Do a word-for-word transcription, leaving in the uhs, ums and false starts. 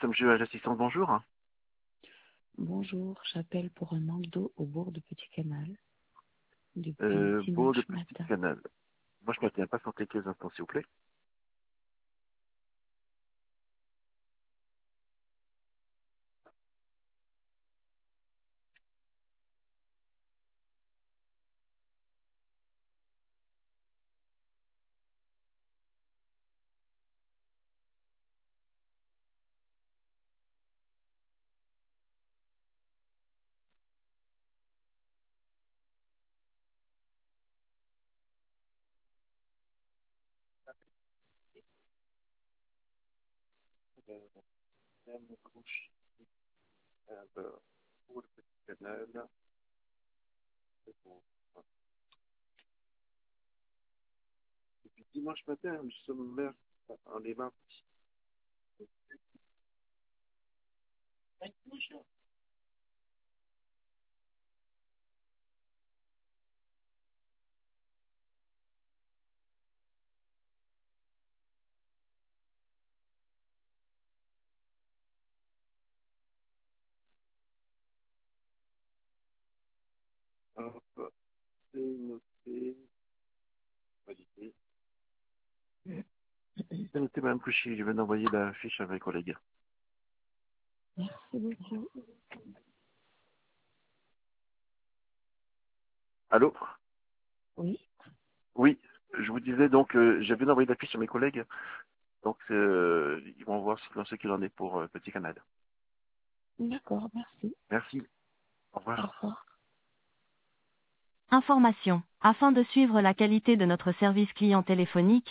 M G, l'assistante, bonjour. Bonjour, j'appelle pour un manque d'eau au bord de Petit Canal depuis Euh, beau de dimanche petit matin. canal. Moi, je maintiens pas sans quelques instants, s'il vous plaît. Euh, Madame Couche, euh, beau de petit canal. C'est bon. Depuis dimanche matin, nous sommes mer- en les mains. Hop, c'est noté. Validé. C'est noté, Madame Couchy. Je viens d'envoyer la fiche à mes collègues. Merci beaucoup. Allô? Oui, Oui, je vous disais donc, euh, j'ai bien envoyé la fiche à mes collègues. Donc, euh, ils vont voir ce, ce qu'il en est pour euh, Petit Canal. d'accord, merci. Merci. Au Au revoir. revoir. Information. Afin de suivre la qualité de notre service client téléphonique,